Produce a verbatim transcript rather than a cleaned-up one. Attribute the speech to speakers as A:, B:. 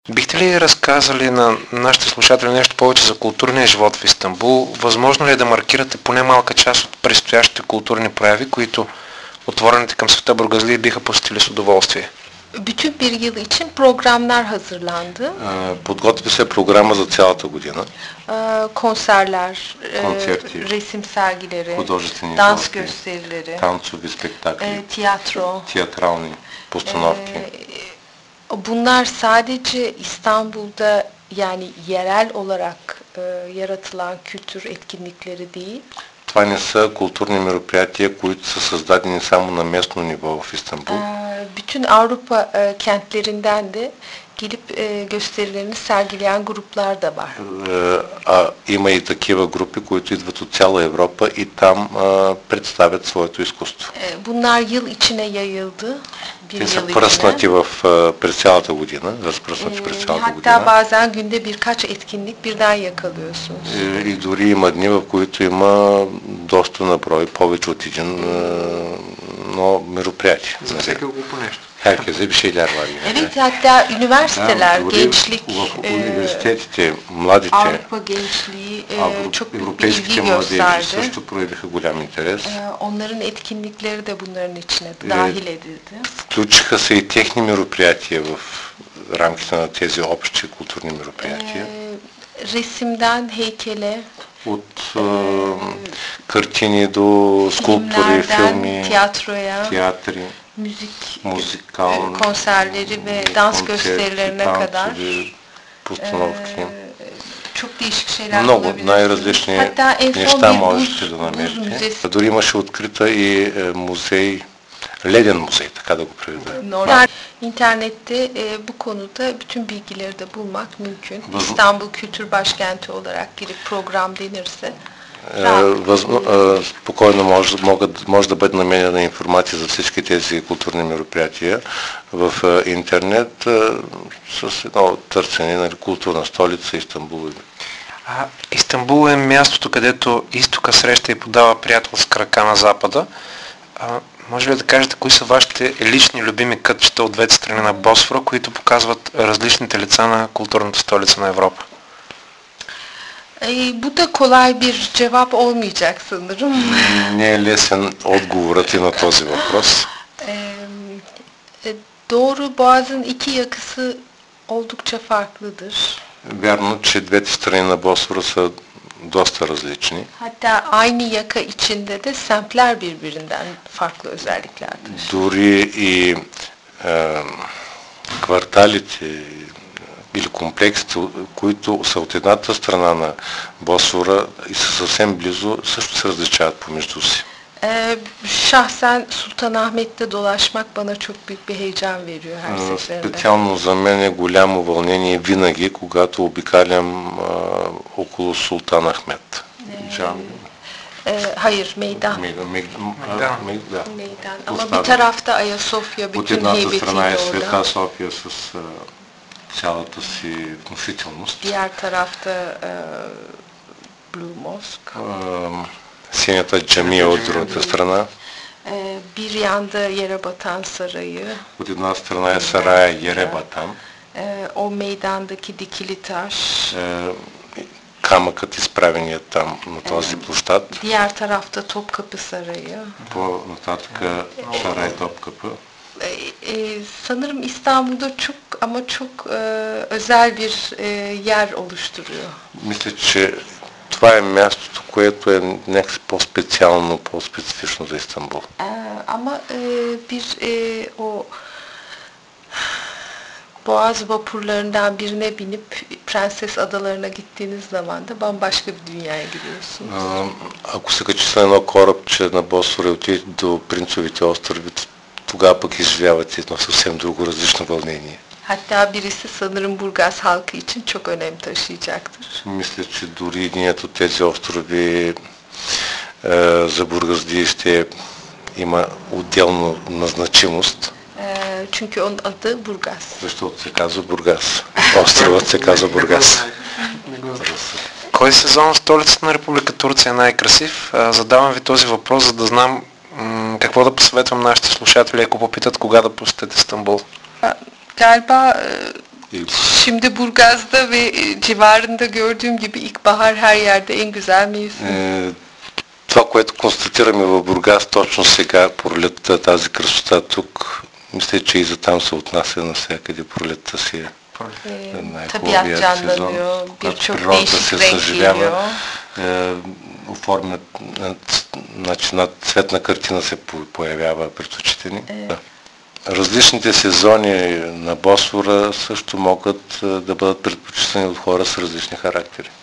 A: Бихте ли разказали на нашите слушатели нещо повече за културния живот в Истанбул? Възможно ли е да маркирате поне малка част от предстоящите културни прояви, които отворените към света бургазлии биха посетили с удоволствие?
B: Bütün bir yıl için programlar hazırlandı.
C: Подготви се програма за цялата година.
B: Konserler,
C: Konserti,
B: resim sergileri,
C: художествени
B: dans
C: изложби,
B: gösterileri,
C: танцови спектакли,
B: tiyatro.
C: театрални постановки.
B: Bunlar sadece İstanbul'da yani yerel olarak e, yaratılan kültür etkinlikleri değil.
C: Това не са културни мероприятия, които са създадени само на местно ниво в Истанбул.
B: Bütün Avrupa e, kentlerinden de gelip e, gösterilerini sergileyen gruplar da var.
C: А, има и такива групи, които идват от цяла Европа и там а, представят своето изкуство.
B: Bunlar yıl içine yayıldı. Bir
C: Те са
B: yıl
C: пръснати в, през цялата година, разпръснати през цялата
B: Hatta
C: година.
B: bazen günde birkaç etkinlik birden yakalıyorsunuz.
C: И, и дори има дни, в които има доста наброй, повече от един но мероприятие.
A: За всеки го по нещо.
C: Herkese bir şeyler var yani.
B: Evet, hatta üniversiteler,
C: Yani,
B: gençlik,
C: в университетите, младите,
B: Avrupa gençliği e, çok büyük bir ilgi
C: европейските младежи
B: gösterdi.
C: също проявиха голям интерес.
B: E, Onların etkinlikleri de bunların içine dahil edildi.
C: Включиха се и техни мероприятия в рамките на тези общи културни мероприятия.
B: E, Resimden heykele,
C: От е, картини до скулптури,
B: filmlerden
C: филми,
B: tiyatroya,
C: театри,
B: müzik
C: музикални
B: konserleri ve dans gösterilerine kadar
C: танцови, постановки.
B: e, çok değişik şeyler
C: Много
B: bulabilirsiniz.
C: най-различни
B: Hatta en son
C: неща
B: bir
C: можете
B: buz,
C: да
B: buz
C: намерите.
B: müzesi.
C: Дори имаше открита и е, музей, леден музей, така да го преведа.
B: Normal internette e, bu konuda bütün bilgileri de bulmak mümkün.
C: Vaz-
B: İstanbul Kültür Başkenti olarak girip program denirse.
C: Е, възм- е, спокойно може, могат, може да бъде намерена информация за всички тези културни мероприятия в е, интернет е, с едно търсене на културна столица Истанбул.
A: А, Истанбул е мястото, където изтока среща и подава приятелска ръка на запада. А, може ли да кажете кои са вашите лични любими кътчета от двете страни на Босфора, които показват различните лица на културната столица на Европа?
B: E, bu da kolay bir cevap olmayacak sanırım.
C: Не е лесен отговорът и на този въпрос.
B: E, e, Doğru Boğaz'ın iki yakası oldukça farklıdır.
C: Вярно, че двете страни на Босфора са доста различни.
B: Hatta aynı yaka içinde de semtler birbirinden farklı özelliklerdir.
C: Дори и е, кварталите или комплексите, които са от едната страна на Босфора и са съвсем близо, също се различават помежду си.
B: Ee, şahsen Sultanahmet'te dolaşmak bana çok büyük bir heyecan veriyor her
C: Е,
B: seferinde.
C: Специално за мен е голямо вълнение винаги, когато обикалям а, около Султан Ахмет. Cami.
B: Ee, hayır, meydan.
C: Мейдан, мейдан,
A: Мейдан.
C: а, мейдан, да.
B: Meydan. Ama
C: Остава.
B: bir tarafta Ayasofya
C: От
B: bütün
C: едната
B: heybetiyle
C: страна е Света
B: orada.
C: София с а, цялата си внушителност.
B: Diğer tarafta e, Blue Mosque.
C: А, Синята джамия от другата страна.
B: Ee, bir yanda yere batan sarayı.
C: От една страна е Сарая Еребатан.
B: Ee, o meydandaki dikili taş.
C: Е, камъкът изправения там на този площад.
B: Diğer tarafta Topkapı Sarayı.
C: По-нататък Сарай Топкапı.
B: Ee, e, sanırım İstanbul'da çok ama çok e, özel bir e, yer oluşturuyor.
C: Мисля, че това е мястото, което е някакси по-специално, по-специфично за Истанбул.
B: Ee, ama e, bir e, o Boğaz vapurlarından birine binip Prenses Adalarına gittiğiniz zaman da bambaşka bir dünyaya giriyorsunuz.
C: А, Ако се качи на едно корабче на Босфора и отиде до Принцовите острови, тогава пък изживявате едно съвсем друго различно вълнение.
B: Hatta birisi sanırım Burgaz halkı için çok önem taşıyacaktır.
C: Мисля, че дори единият от тези острови е, за бургазлии ще има отделна назначимост.
B: Ee, çünkü onun adı Burgaz.
C: Защото се казва Бургас. Островът се казва Бургас.
A: Кой сезон в столицата на Република Турция е най-красив? А, задавам ви този въпрос, за да знам м- какво да посъветвам нашите слушатели, ако попитат кога да посетят Истанбул.
B: Galiba e, Şimdi Burgaz'da ve civarında gördüğüm gibi ilkbahar her yerde en güzel mevsim.
C: Е, това, което констатираме в Бургас точно сега, пролетта, тази красота тук, мисля, че и за там се отнася навсякъде. Пролетта си е
B: Ee,
C: най-хубавият
B: tabiat
C: сезон,
B: canlanıyor,
C: когато
B: birçok
C: природата
B: değişik
C: се
B: renk
C: съживява,
B: geliyor.
C: е, оформя, е, значи, над цветна картина се по- появява пред очите ни. Да. Различните сезони на Босфора също могат е, да бъдат предпочитани от хора с различни характери.